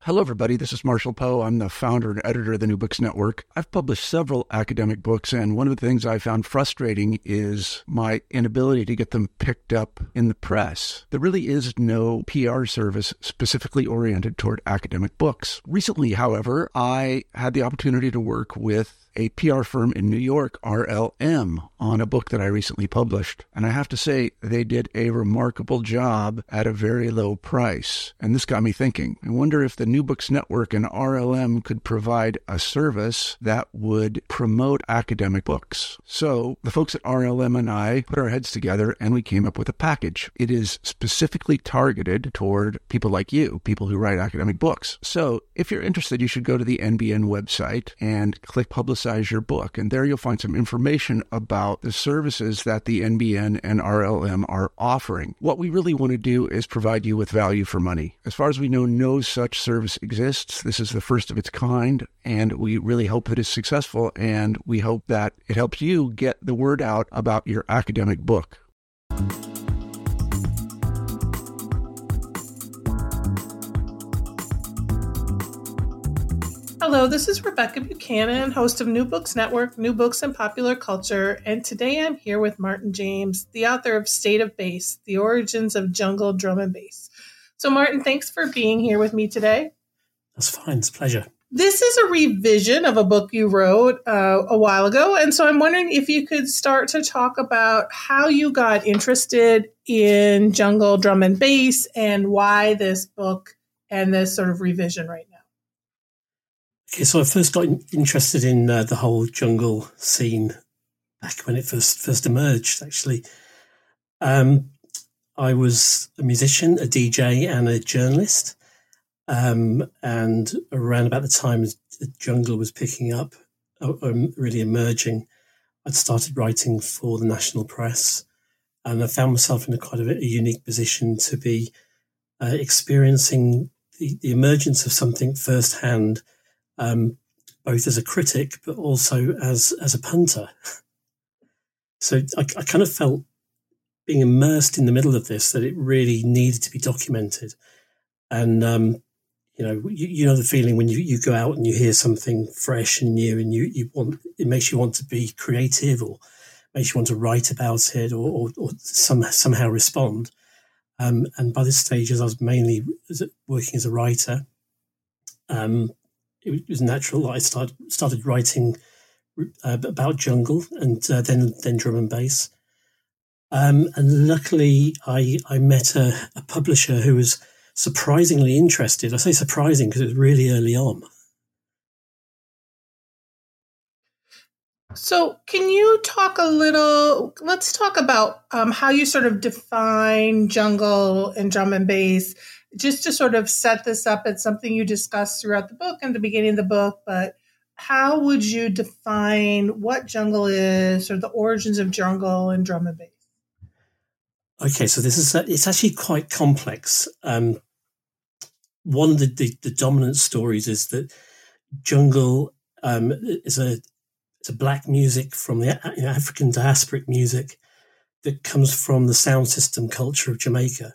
Hello, everybody. This is Marshall Poe. I'm the founder and editor of the New Books Network. I've published several academic books, and one of the things I found frustrating is my inability to get them picked up in the press. There really is no PR service specifically oriented toward academic books. Recently, however, I had the opportunity to work with a PR firm in New York, RLM, on a book that I recently published. And I have to say, they did a remarkable job at a very low price. And this got me thinking. I wonder if the New Books Network and RLM could provide a service that would promote academic books. So the folks at RLM and I put our heads together and we came up with a package. It is specifically targeted toward people like you, people who write academic books. So if you're interested, you should go to the NBN website and click Publicize Your Book. And there you'll find some information about the services that the NBN and RLM are offering. What we really want to do is provide you with value for money. As far as we know, no such service exists. This is the first of its kind, and we really hope that it's successful, and we hope that it helps you get the word out about your academic book. Hello, this is Rebecca Buchanan, host of New Books Network, New Books and Popular Culture, and today I'm here with Martin James, the author of State of Bass, The Origins of Jungle Drum and Bass. So Martin, thanks for being here with me today. That's fine, it's a pleasure. This is a revision of a book you wrote a while ago, and so I'm wondering if you could start to talk about how you got interested in jungle drum and bass and why this book and this sort of revision right now. Okay, so I first got interested in the whole jungle scene back when it first emerged, actually. I was a musician, a DJ, and a journalist. And around about the time the jungle was picking up, really emerging, I'd started writing for the national press. And I found myself in quite a unique position to be experiencing the emergence of something firsthand, both as a critic, but also as a punter. So I kind of felt, being immersed in the middle of this, that it really needed to be documented. And, you know the feeling when you go out and you hear something fresh and new and it makes you want to be creative or makes you want to write about it or somehow respond. And by this stage, as I was mainly working as a writer, it was natural that I started writing about jungle and then drum and bass. And luckily, I met a publisher who was surprisingly interested. I say surprising because it was really early on. So can you talk let's talk about how you sort of define jungle and drum and bass, just to sort of set this up. It's something you discuss throughout the book and the beginning of the book, but how would you define what jungle is or the origins of jungle and drum and bass? Okay, so it's actually quite complex. One of the dominant stories is that jungle is a black music from the African diasporic music that comes from the sound system culture of Jamaica.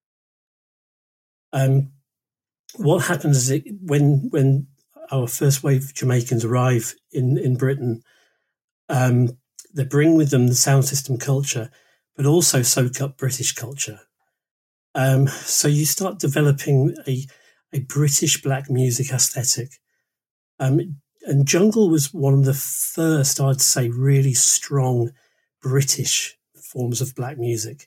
What happens is when our first wave of Jamaicans arrive in Britain, they bring with them the sound system culture, but also soak up British culture. So you start developing a British black music aesthetic. And jungle was one of the first, I'd say, really strong British forms of black music.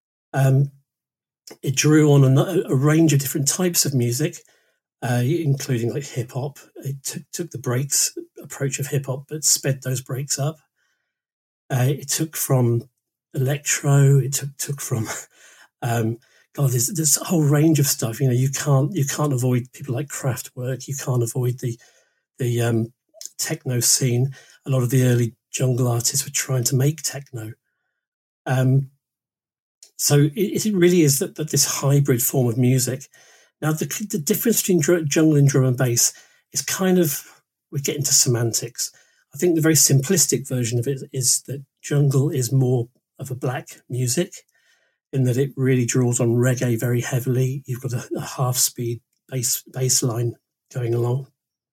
It drew on a range of different types of music, including like hip hop. It took the breaks approach of hip hop, but sped those breaks up. It took from electro. It took from there's a whole range of stuff. You know, you can't avoid people like Kraftwerk. You can't avoid the techno scene. A lot of the early jungle artists were trying to make techno. So it really is that this hybrid form of music. Now, the difference between jungle and drum and bass is we get into semantics. I think the very simplistic version of it is that jungle is more of a black music in that it really draws on reggae very heavily. You've got a half-speed bass line going along.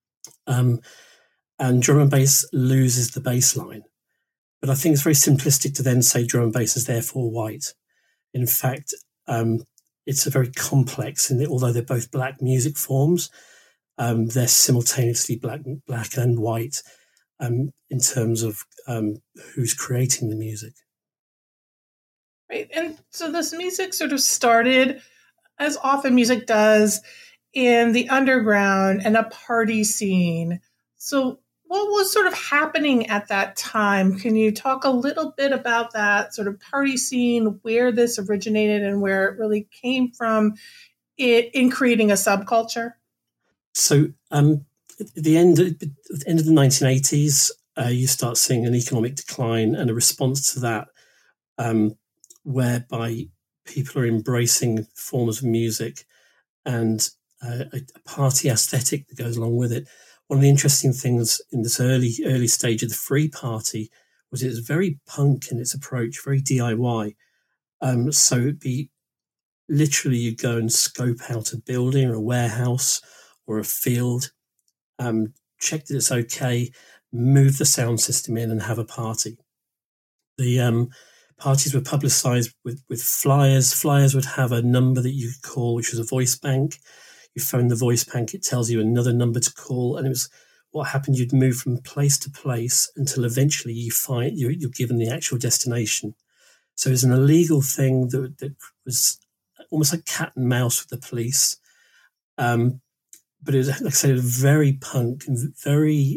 And drum and bass loses the bass line. But I think it's very simplistic to then say drum and bass is therefore white. In fact, it's a very complex, and although they're both black music forms, they're simultaneously black and white in terms of who's creating the music. Right. And so this music sort of started, as often music does, in the underground and a party scene. So what was sort of happening at that time? Can you talk a little bit about that sort of party scene, where this originated and where it really came from in creating a subculture? So at the end of the 1980s, you start seeing an economic decline and a response to that, whereby people are embracing forms of music and a party aesthetic that goes along with it. One of the interesting things in this early stage of the Free Party was it was very punk in its approach, very DIY. So it'd be literally you go and scope out a building or a warehouse or a field, check that it's okay, move the sound system in and have a party. The parties were publicised with flyers. Flyers would have a number that you could call, which was a voice bank. You phone the voice bank, it tells you another number to call. And it was what happened, you'd move from place to place until eventually you're given the actual destination. So it was an illegal thing that was almost like cat and mouse with the police. But it was, like I said, very punk and very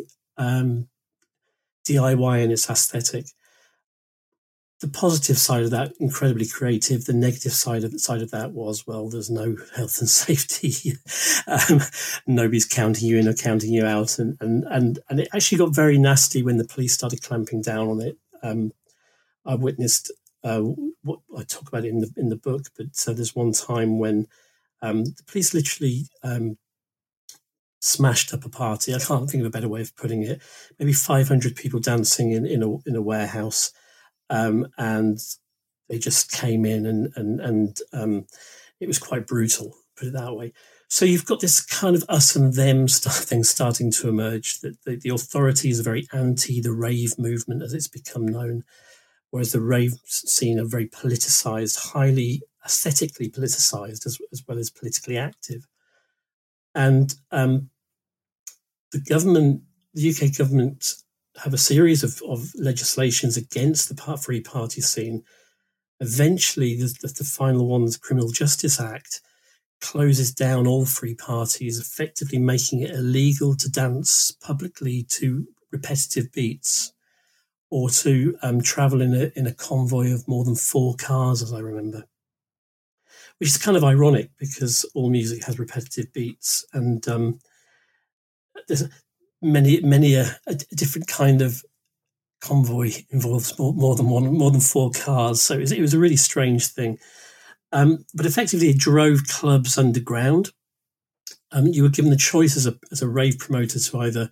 DIY in its aesthetic. The positive side of that, incredibly creative. The negative side of that was, well, there's no health and safety. Nobody's counting you in or counting you out. And it actually got very nasty when the police started clamping down on it. I witnessed what I talk about it in the book, but there's one time when the police literally smashed up a party. I can't think of a better way of putting it. Maybe 500 people dancing in a warehouse. And they just came in and it was quite brutal, put it that way. So you've got this kind of us and them thing starting to emerge, that the authorities are very anti the rave movement as it's become known, whereas the rave scene are very politicized, highly aesthetically politicized as well as politically active. And the UK government have a series of legislations against the Free Party scene. Eventually, the final one, the Criminal Justice Act, closes down all free parties, effectively making it illegal to dance publicly to repetitive beats or to travel in a convoy of more than 4 cars, as I remember. Which is kind of ironic because all music has repetitive beats, and there's many a different kind of convoy involves more than 4 cars. So it was a really strange thing. But effectively, it drove clubs underground. You were given the choice as a rave promoter to either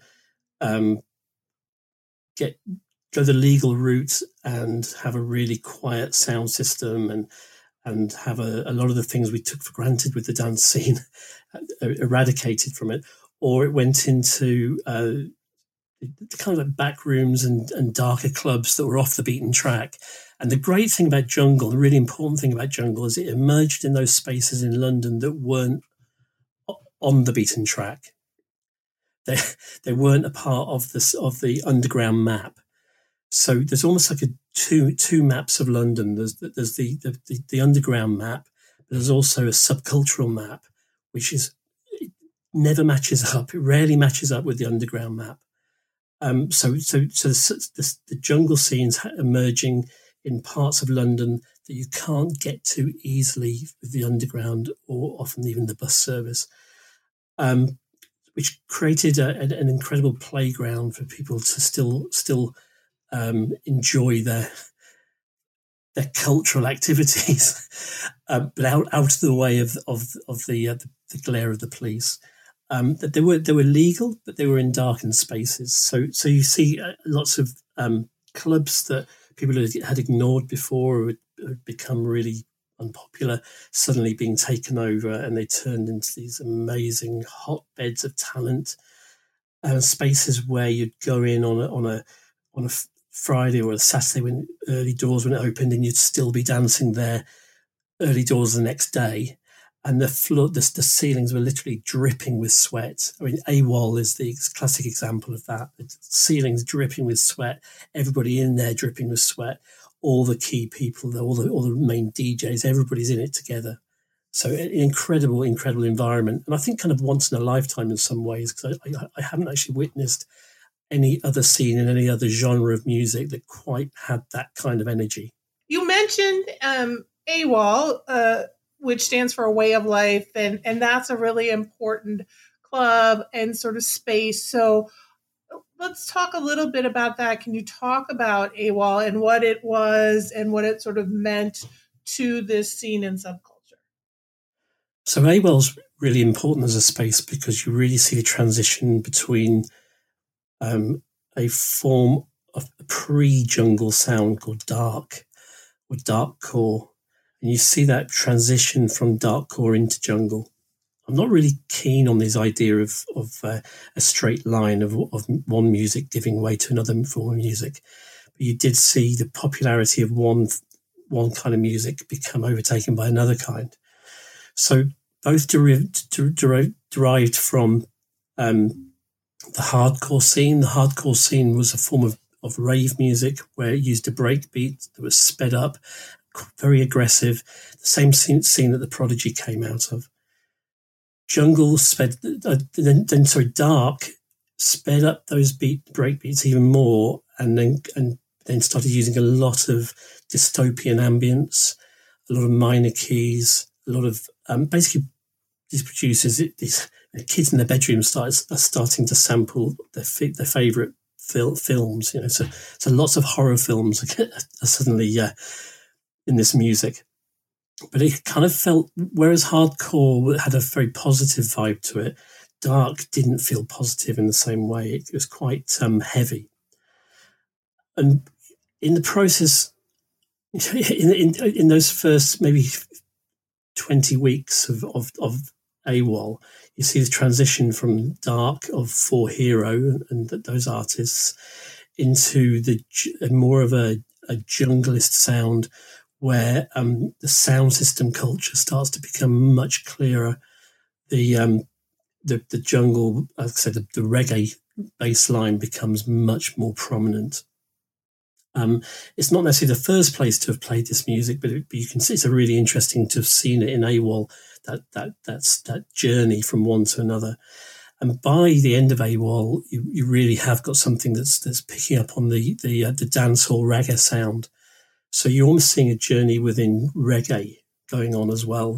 go the legal route and have a really quiet sound system and have a lot of the things we took for granted with the dance scene eradicated from it, or it went into the kind of like back rooms and darker clubs that were off the beaten track. And the great thing about Jungle, the really important thing about Jungle, is it emerged in those spaces in London that weren't on the beaten track. They weren't a part of the underground map. So there's almost like two maps of London. There's the underground map, but there's also a subcultural map, which never matches up. It rarely matches up with the underground map. So the jungle scenes emerging in parts of London that you can't get to easily with the underground or often even the bus service, which created an incredible playground for people to still enjoy their cultural activities, but out of the way of the glare of the police. That they were legal, but they were in darkened spaces. So you see lots of clubs that people had ignored before or had become really unpopular, suddenly being taken over, and they turned into these amazing hotbeds of talent, and spaces where you'd go in on a Friday or a Saturday when early doors when it opened, and you'd still be dancing there early doors the next day. And the floor, the ceilings were literally dripping with sweat. I mean, AWOL is the classic example of that. The ceilings dripping with sweat, everybody in there dripping with sweat, all the key people, all the main DJs, everybody's in it together. So an incredible environment. And I think kind of once in a lifetime in some ways, because I haven't actually witnessed any other scene in any other genre of music that quite had that kind of energy. You mentioned AWOL, which stands for A Way of Life, and that's a really important club and sort of space. So let's talk a little bit about that. Can you talk about AWOL and what it was and what it sort of meant to this scene and subculture? So AWOL's really important as a space because you really see the transition between a form of a pre-jungle sound called dark or darkcore. And you see that transition from darkcore into jungle. I'm not really keen on this idea of a straight line of one music giving way to another form of music. But you did see the popularity of one kind of music become overtaken by another kind. So both derived from the hardcore scene. The hardcore scene was a form of rave music where it used a breakbeat that was sped up, very aggressive, the same scene that the Prodigy came out of. Jungle dark sped up those breakbeats even more, and then started using a lot of dystopian ambience, a lot of minor keys, a lot of basically these producers, these kids in their bedrooms are starting to sample their favourite films. You know, so lots of horror films are suddenly in this music. But it kind of felt, whereas hardcore had a very positive vibe to it, dark didn't feel positive in the same way. It was quite heavy. And in the process, in those first maybe 20 weeks of AWOL, you see the transition from dark of For Hero and those artists into the more of a junglist sound, where the sound system culture starts to become much clearer. The jungle, like I said, the reggae bass line becomes much more prominent. It's not necessarily the first place to have played this music, but you can see it's really interesting to have seen it in AWOL, that journey from one to another. And by the end of AWOL, you really have got something that's picking up on the dancehall reggae sound. So you're almost seeing a journey within reggae going on as well,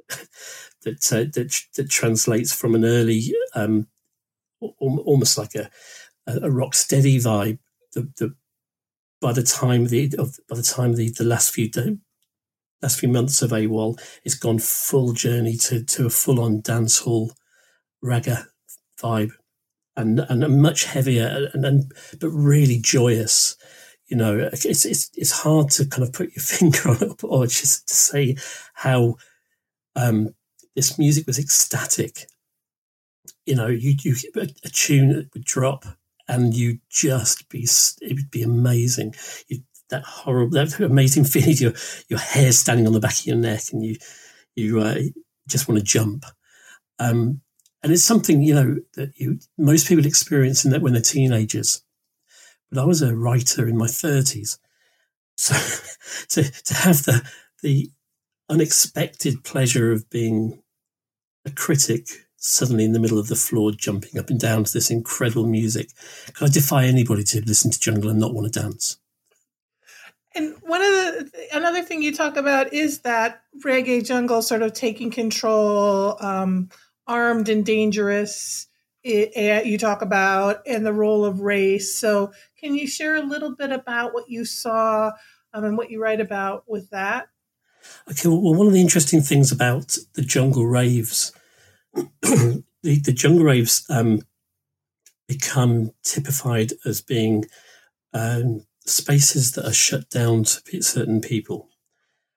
that translates from an early, almost like a rock steady vibe. By the time the last few months of AWOL, it's gone full journey to a full on dancehall reggae vibe, and a much heavier but really joyous. You know, it's hard to kind of put your finger on it or just to say how this music was ecstatic. You know, you a tune that would drop and it would be amazing. That amazing feeling, your hair standing on the back of your neck, and you just want to jump. And it's something, you know, that most people experience in that when they're teenagers. But I was a writer in my 30s. So to have the unexpected pleasure of being a critic suddenly in the middle of the floor, jumping up and down to this incredible music, I defy anybody to listen to jungle and not want to dance. And another thing you talk about is that reggae jungle sort of taking control, armed and dangerous. You talk about, and the role of race. So can you share a little bit about what you saw and what you write about with that? Okay, well, one of the interesting things about the jungle raves, the jungle raves become typified as being spaces that are shut down to certain people.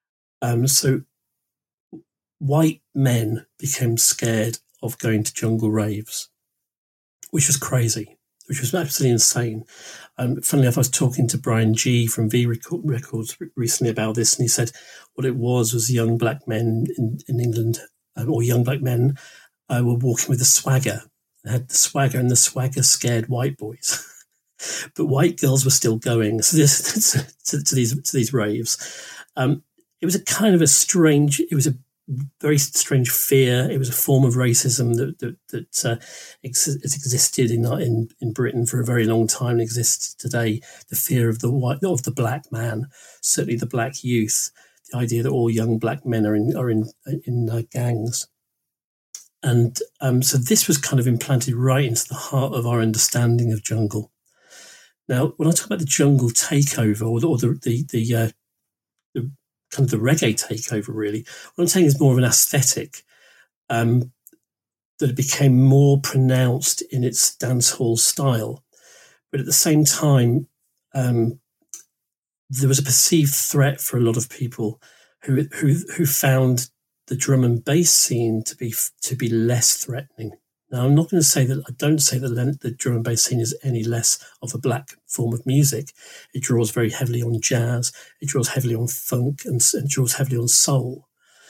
So white men became scared of going to jungle raves, which was crazy, which was absolutely insane. Funnily enough, I was talking to Brian G from V Records recently about this, and he said what it was young black men in England, or young black men were walking with a swagger. They had the swagger, and the swagger scared white boys. But white girls were still going to these raves. It was a kind of it was a very strange fear. It was a form of racism that existed in Britain for a very long time and exists today. The fear of the black man, certainly the black youth. The idea that all young black men are in gangs. And so this was kind of implanted right into the heart of our understanding of jungle. Now, when I talk about the jungle takeover, or the kind of the reggae takeover, really, what I'm saying is more of an aesthetic that it became more pronounced in its dancehall style, but at the same time, there was a perceived threat for a lot of people who found the drum and bass scene to be less threatening. Now, I'm not going to say that, I don't say that the drum and bass scene is any less of a black form of music. It draws very heavily on jazz, it draws heavily on funk, and it draws heavily on soul.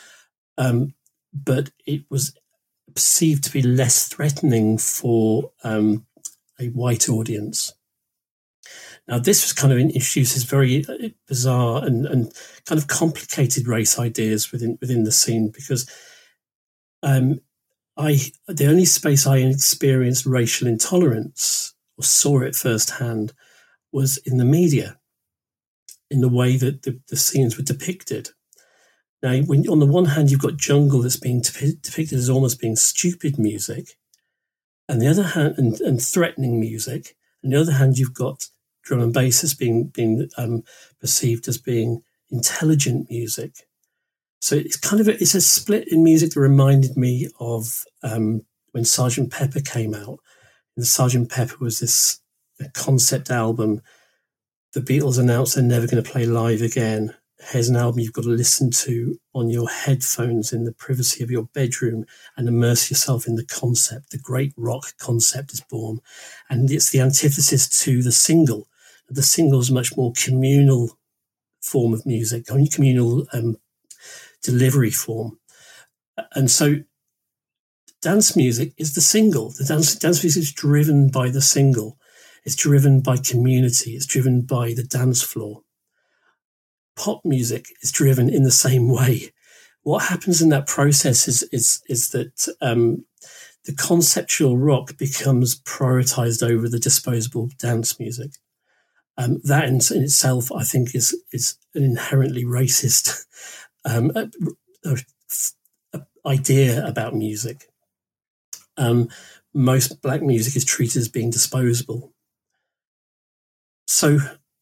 But it was perceived to be less threatening for a white audience. Now, this introduces very bizarre and kind of complicated race ideas within the scene, because the only space I experienced racial intolerance or saw it firsthand was in the media, in the way that the scenes were depicted. Now, when on the one hand you've got jungle that's being depicted as almost being stupid music, and the other hand, and threatening music, and the other hand you've got drum and bass as being perceived as being intelligent music. So it's a split in music that reminded me of when Sgt. Pepper came out. And Sgt. Pepper was this concept album. The Beatles announced they're never going to play live again. Here's an album you've got to listen to on your headphones in the privacy of your bedroom and immerse yourself in the concept. The great rock concept is born. And it's the antithesis to the single. The single is a much more communal form of music, communal delivery form. And so dance music is the single. The dance music is driven by the single. It's driven by community. It's driven by the dance floor. Pop music is driven in the same way. What happens in that process is that the conceptual rock becomes prioritized over the disposable dance music. That in itself, I think, is an inherently racist idea about music. Most black music is treated as being disposable. So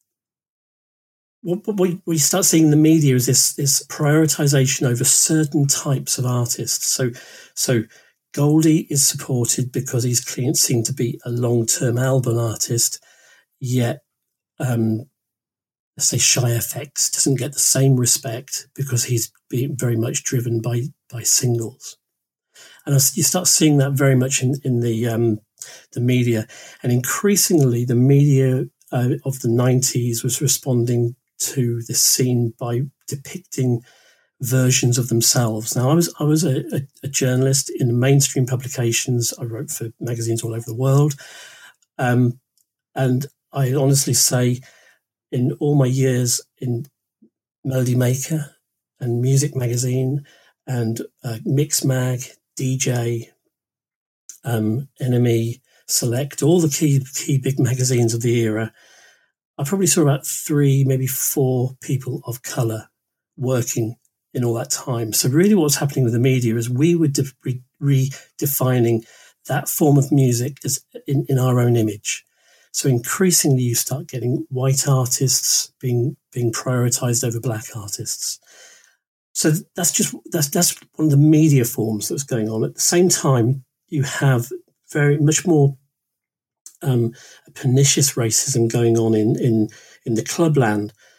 what we start seeing in the media is this prioritization over certain types of artists. So Goldie is supported because he's seen to be a long-term album artist, yet let's say Shy FX doesn't get the same respect because he's being very much driven by singles. And you start seeing that very much in the media, and increasingly the media of the 90s was responding to this scene by depicting versions of themselves. Now, I was a journalist in mainstream publications. I wrote for magazines all over the world, and I honestly say, in all my years in Melody Maker and Music Magazine and Mix Mag, DJ, NME, Select, all the key big magazines of the era, I probably saw about 3, maybe 4 people of colour working in all that time. So really what's happening with the media is we were redefining that form of music as in our own image. So increasingly you start getting white artists being prioritized over black artists. So that's one of the media forms that's going on. At the same time, you have very much more pernicious racism going on in the clubland.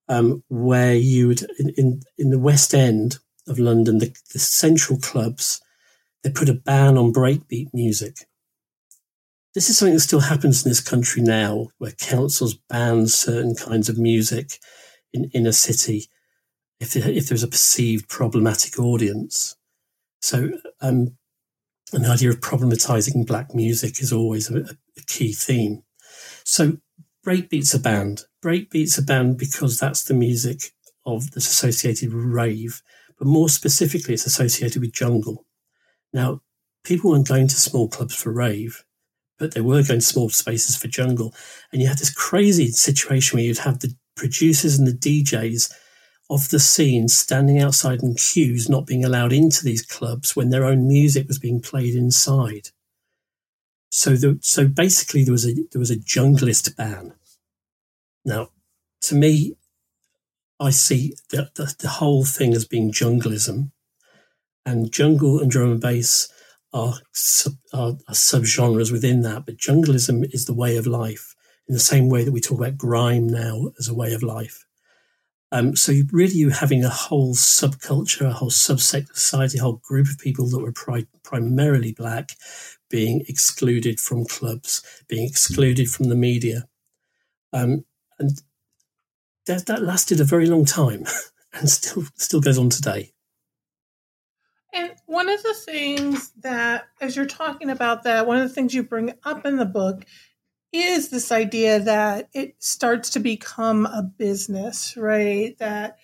where you would, in the West End of London, the central clubs, they put a ban on breakbeat music. This is something that still happens in this country now, where councils ban certain kinds of music in a city if there's a perceived problematic audience. So, and the idea of problematizing black music is always a key theme. So breakbeats are banned. Breakbeats are banned because that's the music that's associated with rave, but more specifically, it's associated with jungle. Now, people weren't going to small clubs for rave, but they were going to small spaces for jungle. And you had this crazy situation where you'd have the producers and the DJs of the scene standing outside in queues, not being allowed into these clubs when their own music was being played inside. So basically there was a junglist ban. Now, to me, I see the whole thing as being junglism, and jungle and drum and bass are subgenres within that. But junglism is the way of life, in the same way that we talk about grime now as a way of life. So you're having a whole subculture, a whole subsect of society, a whole group of people that were primarily black being excluded from clubs, being excluded from the media. And that lasted a very long time and still goes on today. And one of the things that, as you're talking about that, one of the things you bring up in the book is this idea that it starts to become a business, right? That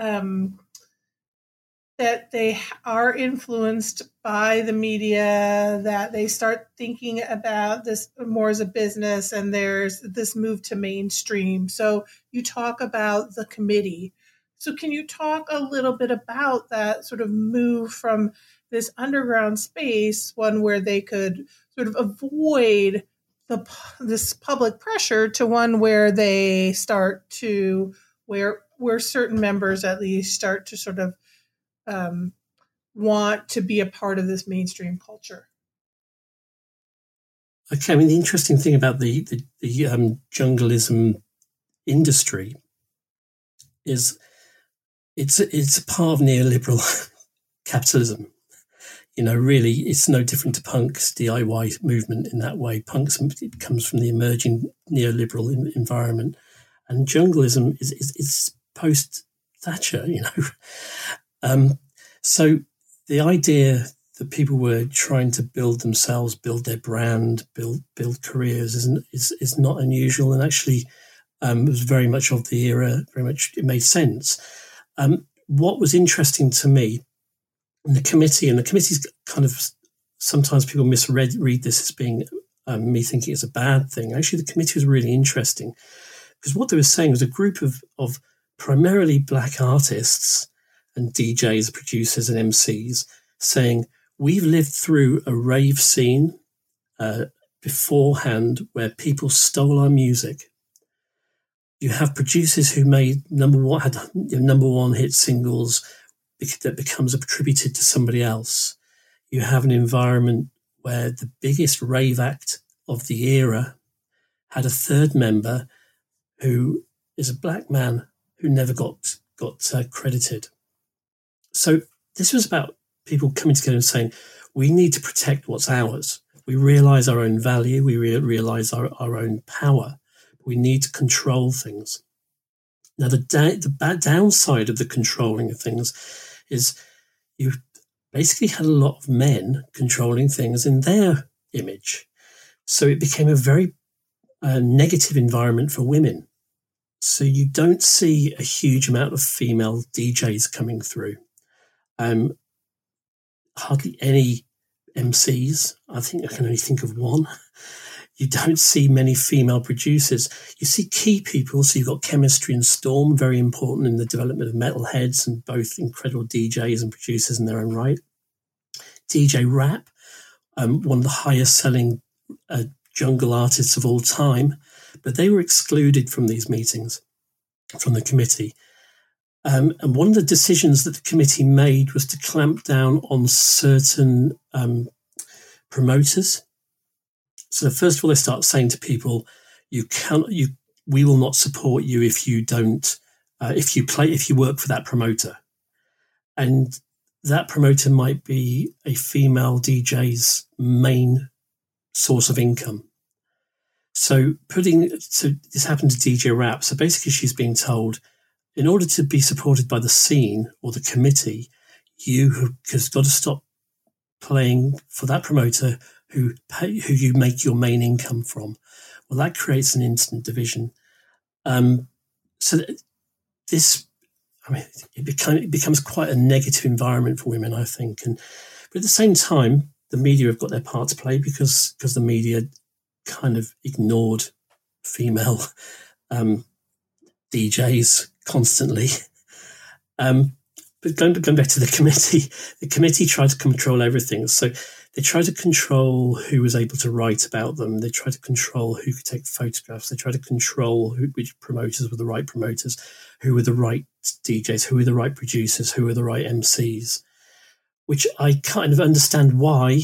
that they are influenced by the media, that they start thinking about this more as a business, and there's this move to mainstream. So you talk about the committee. So can you talk a little bit about that sort of move from this underground space, one where they could sort of avoid this public pressure, to one where they start to, where certain members at least start to sort of want to be a part of this mainstream culture? Okay, I mean, the interesting thing about the junglism industry is it's a part of neoliberal capitalism. You know, really, it's no different to punk's DIY movement in that way. It comes from the emerging neoliberal environment, and junglism is post-Thatcher. You know, so the idea that people were trying to build themselves, build their brand, build careers is not unusual, and actually was very much of the era. Very much, it made sense. What was interesting to me, the committee's kind of, sometimes people read this as being me thinking it's a bad thing. Actually, the committee was really interesting, because what they were saying was a group of primarily black artists and DJs, producers and MCs saying, we've lived through a rave scene beforehand where people stole our music. You have producers who made number one hit singles that becomes attributed to somebody else. You have an environment where the biggest rave act of the era had a third member who is a black man who never got credited. So this was about people coming together and saying, we need to protect what's ours. We realize our own value. We realize our own power. We need to control things. Now, the bad downside of the controlling of things is you basically had a lot of men controlling things in their image. So it became a very negative environment for women. So you don't see a huge amount of female DJs coming through. Hardly any MCs. I think I can only think of one. You don't see many female producers. You see key people. So you've got Chemistry and Storm, very important in the development of Metalheads, and both incredible DJs and producers in their own right. DJ Rap, one of the highest selling jungle artists of all time, but they were excluded from these meetings, from the committee. And one of the decisions that the committee made was to clamp down on certain promoters. So first of all, they start saying to people, we will not support you if you don't if you work for that promoter, and that promoter might be a female DJ's main source of income. So this happened to DJ Rap. So basically she's being told, in order to be supported by the scene or the committee, you have got to stop playing for that promoter who you make your main income from. Well, that creates an instant division. So this, it becomes quite a negative environment for women, I think. But at the same time, the media have got their part to play because the media kind of ignored female DJs constantly. But going back to the committee tried to control everything. So they tried to control who was able to write about them. They tried to control who could take photographs. They tried to control which promoters were the right promoters, who were the right DJs, who were the right producers, who were the right MCs, which I kind of understand why,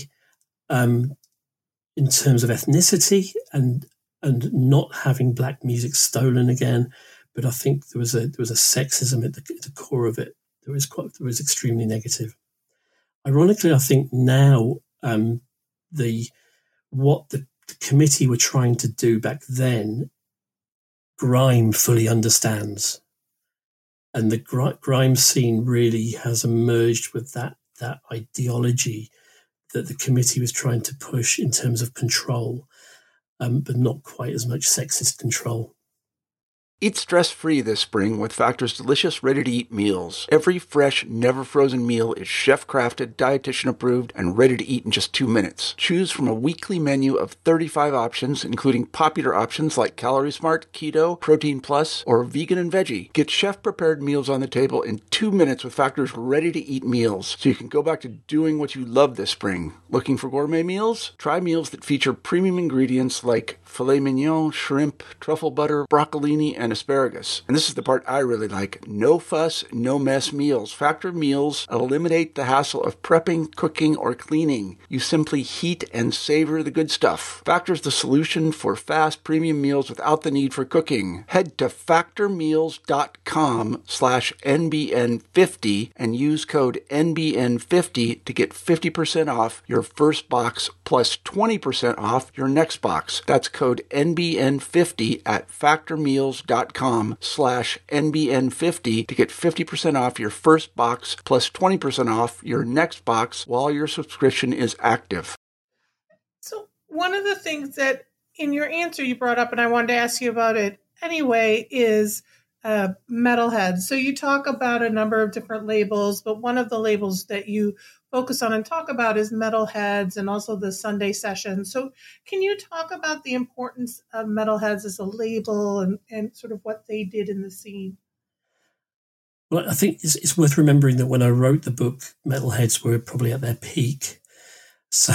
in terms of ethnicity and not having black music stolen again. But I think there was a sexism at the core of it. There was extremely negative. Ironically, I think now what the committee were trying to do back then, grime fully understands, and the grime scene really has emerged with that ideology that the committee was trying to push in terms of control, but not quite as much sexist control. Eat stress-free this spring with Factor's delicious, ready-to-eat meals. Every fresh, never-frozen meal is chef-crafted, dietitian-approved, and ready to eat in just 2 minutes. Choose from a weekly menu of 35 options, including popular options like Calorie Smart, Keto, Protein Plus, or Vegan and Veggie. Get chef-prepared meals on the table in 2 minutes with Factor's ready-to-eat meals, so you can go back to doing what you love this spring. Looking for gourmet meals? Try meals that feature premium ingredients like filet mignon, shrimp, truffle butter, broccolini, and asparagus. And this is the part I really like. No fuss, no mess meals. Factor meals eliminate the hassle of prepping, cooking, or cleaning. You simply heat and savor the good stuff. Factor's the solution for fast premium meals without the need for cooking. Head to factormeals.com/NBN50 and use code NBN50 to get 50% off your first box plus 20% off your next box. That's code NBN50 at factormeals.com/NBN50 to get 50% off your first box plus 20% off your next box while your subscription is active. So one of the things that in your answer you brought up, and I wanted to ask you about it anyway, is metalheads. So you talk about a number of different labels, but one of the labels that you focus on and talk about is metalheads and also the Sunday session. So can you talk about the importance of metalheads as a label and sort of what they did in the scene? Well, I think it's worth remembering that when I wrote the book, metalheads were probably at their peak. So,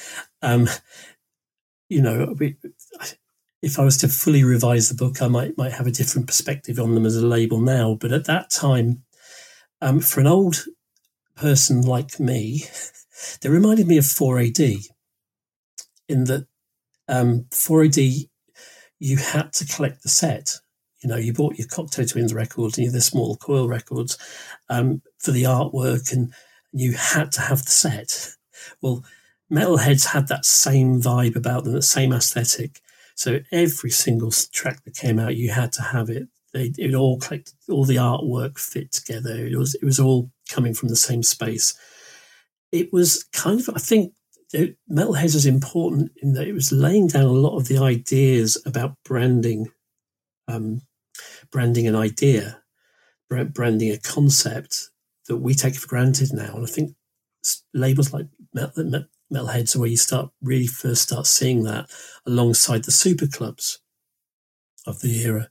if I was to fully revise the book, I might have a different perspective on them as a label now. But at that time, for an old person like me, they reminded me of 4AD in that 4AD, you had to collect the set. You bought your Cocteau Twins records and the Small Coil records for the artwork, and you had to have the set. Well, metalheads had that same vibe about them, the same aesthetic. So every single track that came out, you had to have it. It all collected, all the artwork fit together. It was all coming from the same space. It was kind of, I think, Metalheads was important in that it was laying down a lot of the ideas about branding an idea, branding a concept that we take for granted now. And I think labels like Metalheads are where you first start seeing that alongside the super clubs of the era.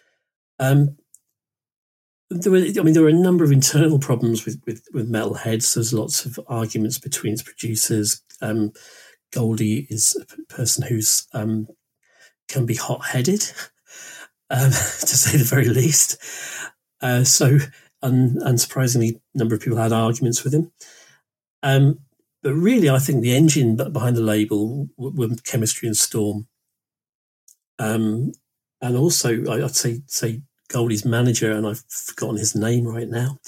There were a number of internal problems with Metalheads. There's lots of arguments between its producers. Goldie is a person who's can be hot-headed, to say the very least. So unsurprisingly, a number of people had arguments with him. But really, I think the engine behind the label were Chemistry and Storm. And also, I'd say Goldie's manager, and I've forgotten his name right now.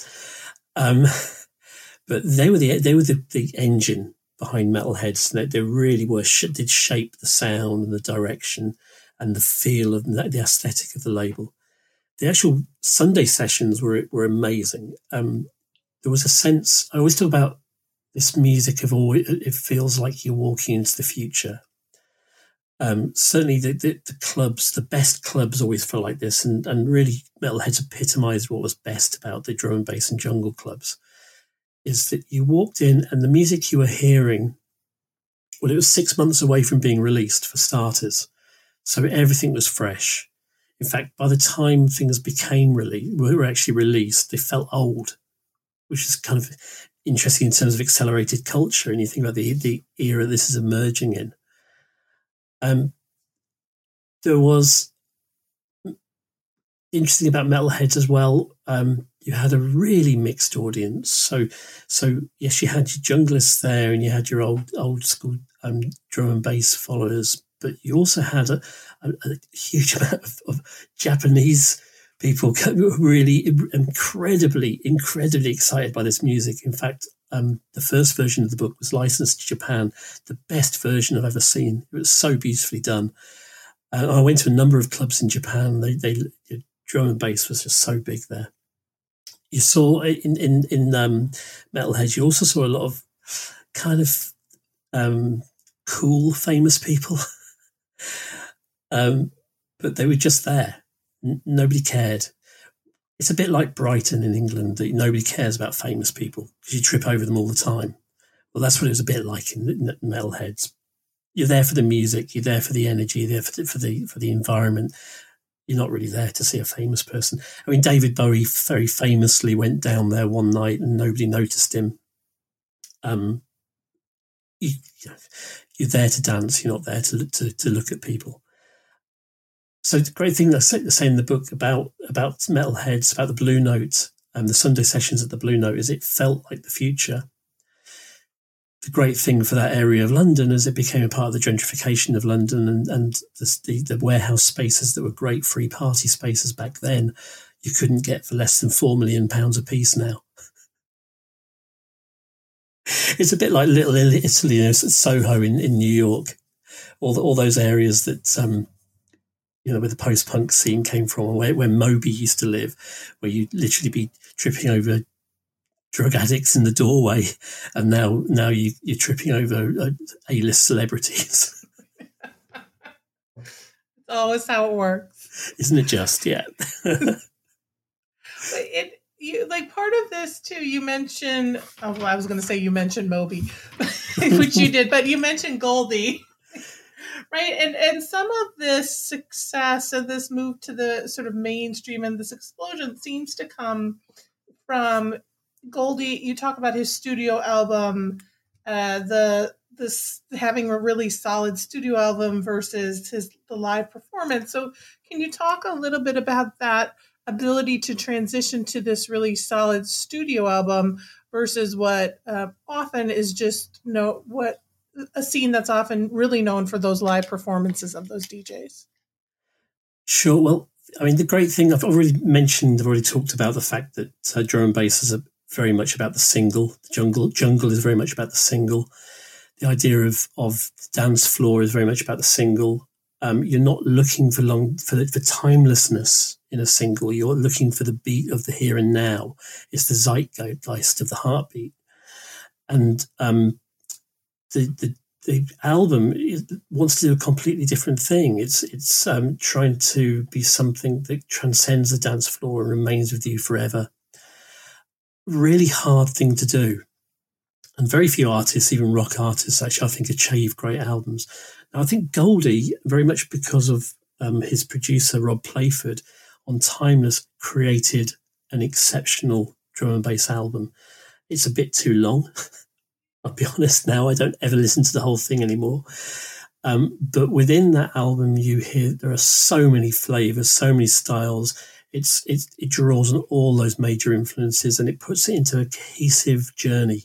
But they were the engine behind Metalheadz. They really did shape the sound and the direction and the feel of the aesthetic of the label. The actual Sunday sessions were amazing. There was a sense. I always talk about this music of always. It feels like you're walking into the future. Certainly, the clubs, the best clubs, always felt like this, and really, Metalheadz epitomised what was best about the drum and bass and jungle clubs. Is that you walked in and the music you were hearing, well, it was 6 months away from being released for starters. So everything was fresh. In fact, by the time things were actually released, they felt old, which is kind of interesting in terms of accelerated culture. And you think about the era this is emerging in. There was interesting about Metalheadz as well. You had a really mixed audience. So yes, you had your junglists there, and you had your old school drum and bass followers, but you also had a huge amount of Japanese people really incredibly excited by this music. In fact, the first version of the book was licensed to Japan, the best version I've ever seen. It was so beautifully done. I went to a number of clubs in Japan. They drum and bass was just so big there. You saw in Metalheadz, you also saw a lot of kind of cool, famous people, but they were just there. Nobody cared. It's a bit like Brighton in England, that nobody cares about famous people because you trip over them all the time. Well, that's what it was a bit like in Metalheadz. You're there for the music, you're there for the energy, you're there for the environment. You're not really there to see a famous person. I mean, David Bowie very famously went down there one night and nobody noticed him. You're there to dance. You're not there to look at people. So the great thing I say in the book about Metalheadz, about the Blue Note and the Sunday sessions at the Blue Note, is it felt like the future. The great thing for that area of London is it became a part of the gentrification of London, and the warehouse spaces that were great free party spaces back then, you couldn't get for less than £4 million a piece now. It's a bit like Little Italy, Soho in New York, all those areas that where the post-punk scene came from, where Moby used to live, where you'd literally be tripping over drug addicts in the doorway, and now you're tripping over A-list celebrities. It's always how it works, isn't it? Just yeah. You like part of this too. You mentioned. Oh, well, I was going to say you mentioned Moby, which you did, but you mentioned Goldie, right? And some of this success of this move to the sort of mainstream and this explosion seems to come from Goldie. You talk about his studio album, this having a really solid studio album versus the live performance. So can you talk a little bit about that ability to transition to this really solid studio album versus what often is just what a scene that's often really known for those live performances of those DJs? Sure. Well, I mean, the great thing I've already talked about the fact that drum and bass is very much about the single. The jungle is very much about the single. The idea of the dance floor is very much about the single. You're not looking for timelessness in a single. You're looking for the beat of the here and now. It's the zeitgeist of the heartbeat. And the album wants to do a completely different thing. It's trying to be something that transcends the dance floor and remains with you forever. Really hard thing to do. And very few artists, even rock artists, actually, I think, achieve great albums. Now, I think Goldie, very much because of his producer, Rob Playford, on Timeless, created an exceptional drum and bass album. It's a bit too long. I'll be honest now, I don't ever listen to the whole thing anymore. But within that album, you hear there are so many flavors, so many styles. It draws on all those major influences and it puts it into a cohesive journey.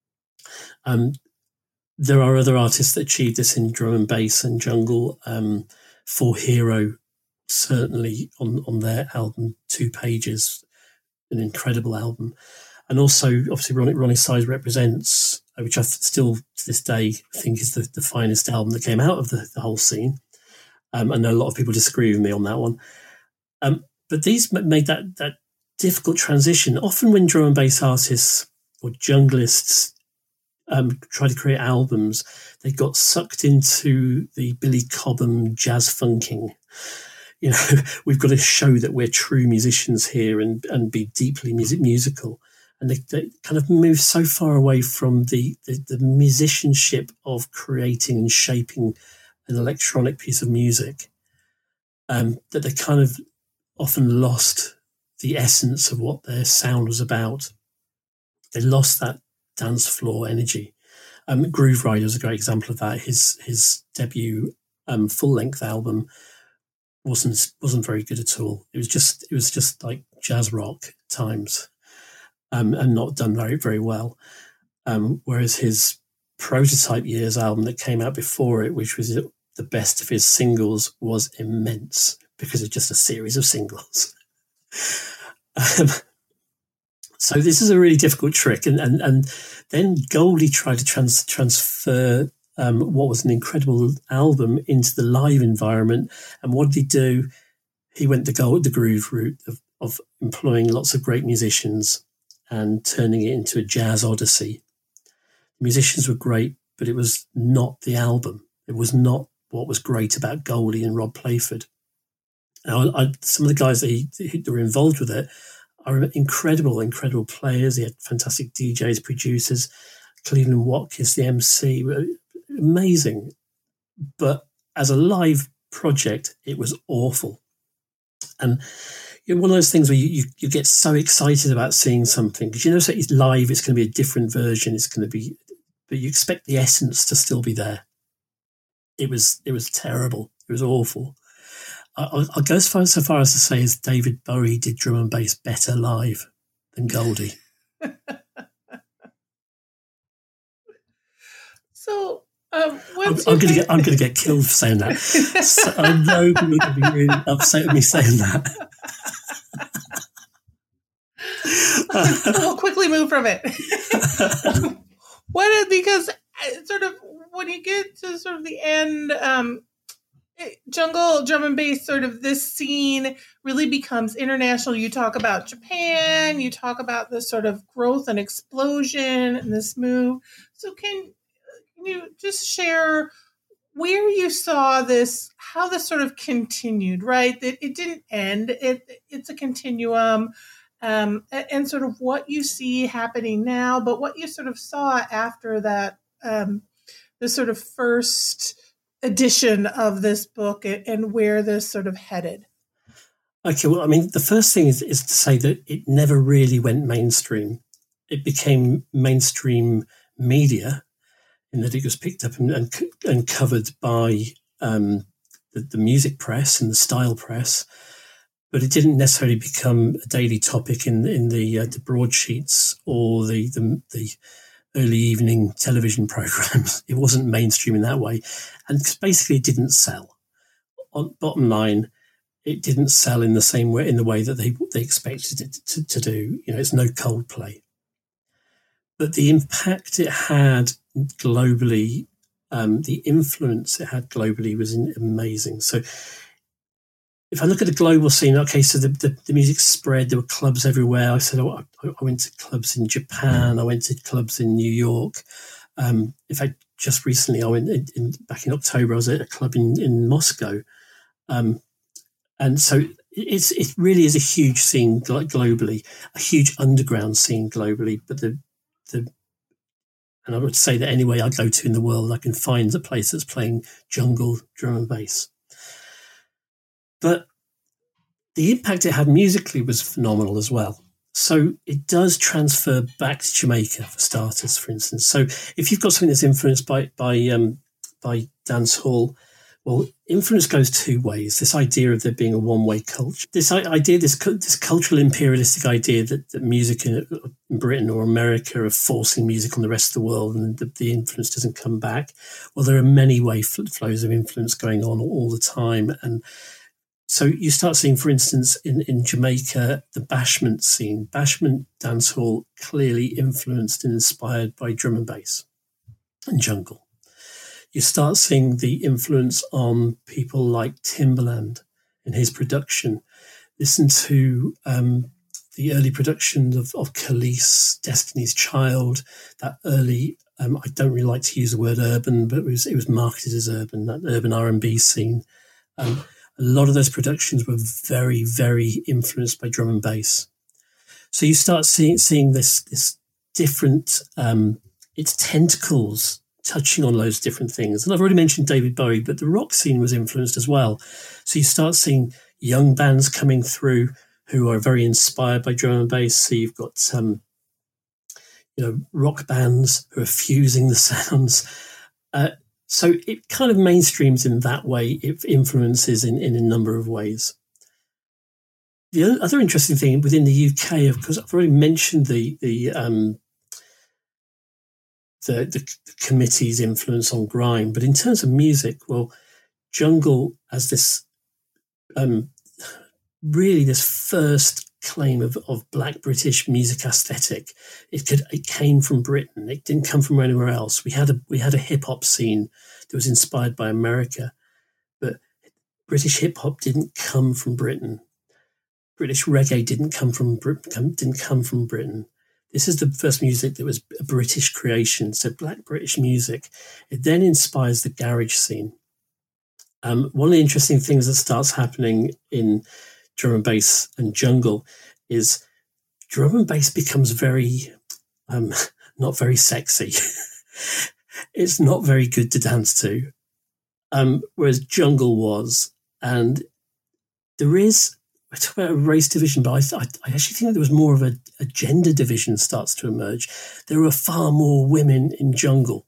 There are other artists that achieved this in drum and bass and jungle. For Hero certainly on their album, 2 Pages, an incredible album. And also, obviously, Ronnie Size Represents, which I still, to this day, think is the finest album that came out of the whole scene. I know a lot of people disagree with me on that one. But these made that difficult transition. Often when drum and bass artists or junglists try to create albums, they got sucked into the Billy Cobham jazz funking. We've got to show that we're true musicians here and be deeply musical. And they kind of move so far away from the musicianship of creating and shaping an electronic piece of music that they kind of often lost the essence of what their sound was about. They lost that dance floor energy. Groove Rider is a great example of that. His debut full-length album wasn't very good at all. It was just like jazz rock at times. And not done very, very well. Whereas his Prototype Years album that came out before it, which was the best of his singles, was immense because it's just a series of singles. So this is a really difficult trick. And then Goldie tried to transfer what was an incredible album into the live environment. And what did he do? He went the groove route of employing lots of great musicians and turning it into a jazz odyssey. The musicians were great, but it was not the album. It was not what was great about Goldie and Rob Playford. Now, some of the guys that were involved with it are incredible players. He had fantastic DJs, producers. Cleveland Watkins, the MC, were amazing. But as a live project, it was awful. And one of those things where you get so excited about seeing something because so it's live, it's going to be a different version, but you expect the essence to still be there. It was terrible. It was awful. I'll go so far as to say as David Bowie did drum and bass better live than Goldie. So I'm going to get killed for saying that. So I know people are going to be really upset with me saying that. We'll quickly move from it. Because sort of when you get to sort of the end, jungle drum and bass, sort of this scene really becomes international. You talk about Japan, you talk about this sort of growth and explosion and this move. So can you just share where you saw this, how this sort of continued, right? That it didn't end. It's a continuum. And sort of what you see happening now, but what you sort of saw after that, the sort of first edition of this book and where this sort of headed. Okay, well, I mean, the first thing is to say that it never really went mainstream. It became mainstream media in that it was picked up and covered by the music press and the style press. But it didn't necessarily become a daily topic in the broadsheets or the early evening television programs. It wasn't mainstream in that way, and basically it didn't sell. On bottom line, it didn't sell in the same way, in the way that they expected it to do. It's no Coldplay, but the impact it had globally, the influence it had globally was amazing. So. If I look at the global scene, okay, so the music spread, there were clubs everywhere. I said, I went to clubs in Japan, I went to clubs in New York. In fact, just recently, I went back in October, I was at a club in Moscow. And so it really is a huge scene globally, a huge underground scene globally. But and I would say that any way I go to in the world, I can find a place that's playing jungle drum and bass. But the impact it had musically was phenomenal as well. So it does transfer back to Jamaica, for starters, for instance. So if you've got something that's influenced by dancehall, well, influence goes two ways. This idea of there being a one-way culture, this cultural imperialistic idea that music in Britain or America are forcing music on the rest of the world and the influence doesn't come back. Well, there are many flows of influence going on all the time, and So you start seeing, for instance, in Jamaica, the bashment scene. Bashment dancehall clearly influenced and inspired by drum and bass and jungle. You start seeing the influence on people like Timbaland in his production. Listen to the early production of Khalees, Destiny's Child, that early, I don't really like to use the word urban, but it was marketed as urban, that urban R&B scene. A lot of those productions were very, very influenced by drum and bass. So you start seeing this different, its tentacles touching on those different things. And I've already mentioned David Bowie, but the rock scene was influenced as well. So you start seeing young bands coming through who are very inspired by drum and bass. So you've got rock bands who are fusing the sounds. So it kind of mainstreams in that way. It influences in a number of ways. The other interesting thing within the UK, of course, I've already mentioned the committee's influence on grime, but in terms of music, well, jungle as this really this first claim of Black British music aesthetic. It came from Britain. It didn't come from anywhere else. We had a hip hop scene that was inspired by America, but British hip hop didn't come from Britain. British reggae didn't come from Britain. This is the first music that was a British creation, so Black British music. It then inspires the garage scene. One of the interesting things that starts happening in drum and bass and jungle is drum and bass becomes very, not very sexy. It's not very good to dance to, whereas jungle was. And there is, I talk about a race division, but I actually think there was more of a gender division starts to emerge. There are far more women in jungle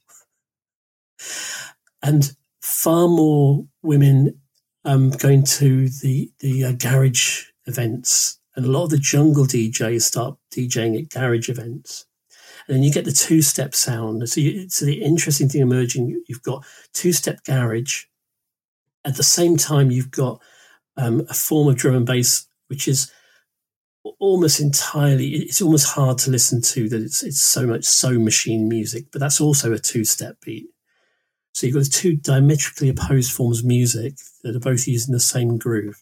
and far more women going to the garage events. And a lot of the jungle DJs start DJing at garage events. And then you get the two-step sound. So the interesting thing emerging, you've got two-step garage. At the same time, you've got a form of drum and bass, which is almost entirely, it's almost hard to listen to, that it's so machine music, but that's also a two-step beat. So you've got two diametrically opposed forms of music that are both using the same groove.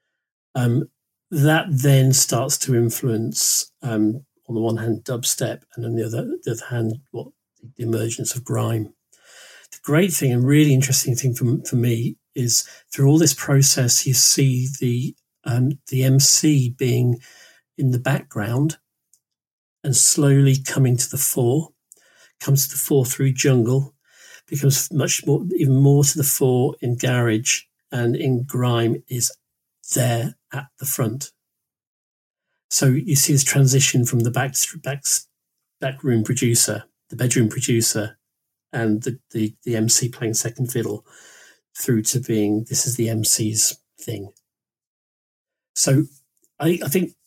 That then starts to influence, on the one hand, dubstep, and on the other hand, the emergence of grime. The great thing and really interesting thing for me is through all this process, you see the MC being in the background and slowly coming to the fore, comes to the fore through jungle, becomes much more, even more to the fore in garage, and in grime is there at the front. So you see this transition from the back room producer, the bedroom producer, and the MC playing second fiddle, through to being, this is the MC's thing. So I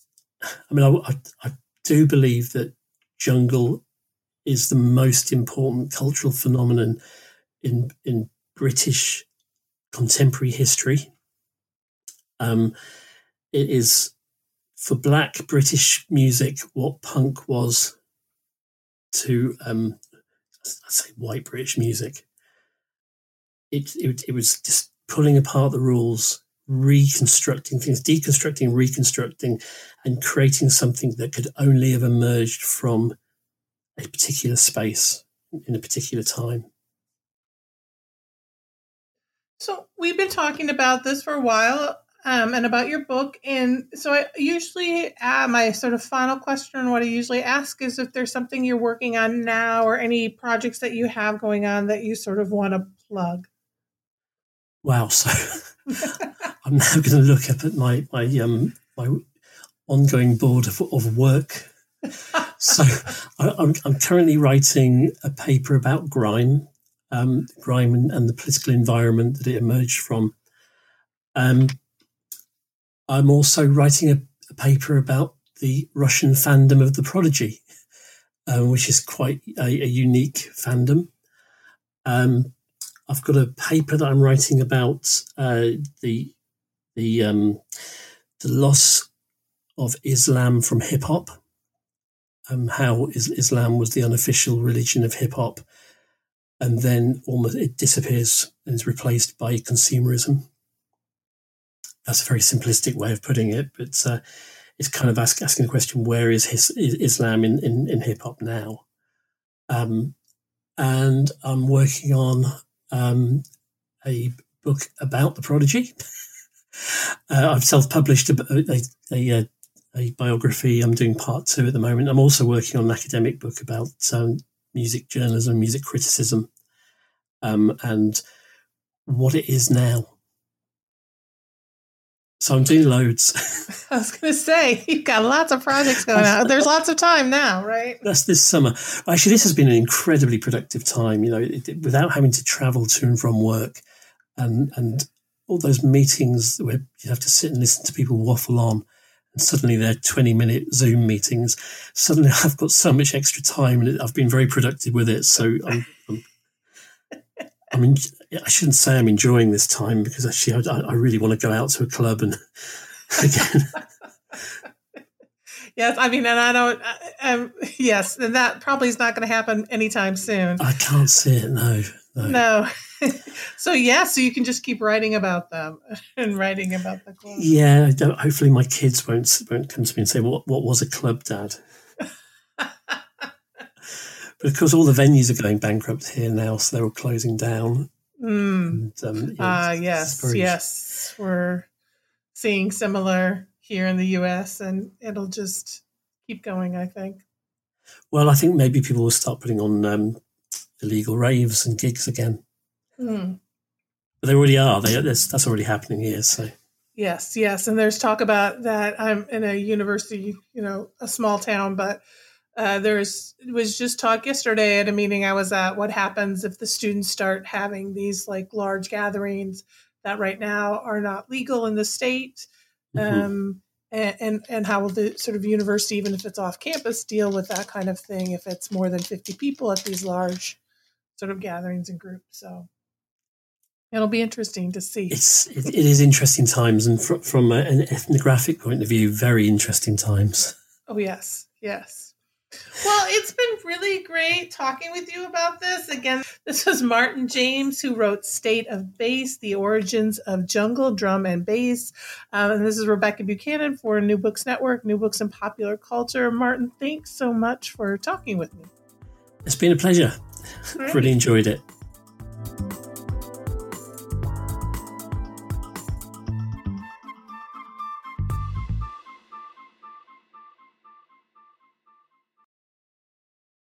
do believe that jungle is the most important cultural phenomenon in British contemporary history. It is, for Black British music, what punk was to, I'd say, white British music. It was just pulling apart the rules, reconstructing things, deconstructing, reconstructing, and creating something that could only have emerged from a particular space in a particular time. So we've been talking about this for a while, and about your book. And so I usually, my sort of final question, what I usually ask is if there's something you're working on now or any projects that you have going on that you sort of want to plug. Wow. So I'm now going to look up at my ongoing board of work. So I'm currently writing a paper about grime and the political environment that it emerged from. I'm also writing a paper about the Russian fandom of The Prodigy, which is quite a unique fandom. I've got a paper that I'm writing about the the loss of Islam from hip hop, how Islam was the unofficial religion of hip hop, and then almost it disappears and is replaced by consumerism. That's a very simplistic way of putting it, but it's kind of asking the question: where is Islam in hip hop now? And I'm working on a book about the Prodigy. I've self-published a biography. I'm doing part 2 at the moment. I'm also working on an academic book about music journalism, music criticism, and what it is now. So I'm doing loads. I was going to say, you've got lots of projects going on. There's lots of time now, right? That's this summer. Actually, this has been an incredibly productive time, without having to travel to and from work and all those meetings where you have to sit and listen to people waffle on, and suddenly they're 20-minute Zoom meetings. Suddenly I've got so much extra time and I've been very productive with it. So I shouldn't say I'm enjoying this time, because actually I really want to go out to a club and again. Yes, I mean, and I don't. Yes, and that probably is not going to happen anytime soon. I can't see it. No. So you can just keep writing about them and writing about the club. Yeah, hopefully my kids won't come to me and say, "What was a club, Dad?" But of course, all the venues are going bankrupt here now, so they're all closing down. Yes, we're seeing similar here in the U.S., and it'll just keep going, I think. Well, I think maybe people will start putting on illegal raves and gigs again. But they already are. That's already happening here. So yes, and there's talk about that. I'm in a university, a small town, but was just talk yesterday at a meeting I was at. What happens if the students start having these like large gatherings that right now are not legal in the state? And how will the sort of university, even if it's off campus, deal with that kind of thing if it's more than 50 people at these large sort of gatherings and groups? So it'll be interesting to see. It is interesting times, and from an ethnographic point of view, very interesting times. Oh, yes. Well, it's been really great talking with you about this. Again, this was Martin James, who wrote State of Bass, The Origins of Jungle, Drum, and Bass. And this is Rebecca Buchanan for New Books Network, New Books in Popular Culture. Martin, thanks so much for talking with me. It's been a pleasure. Really enjoyed it.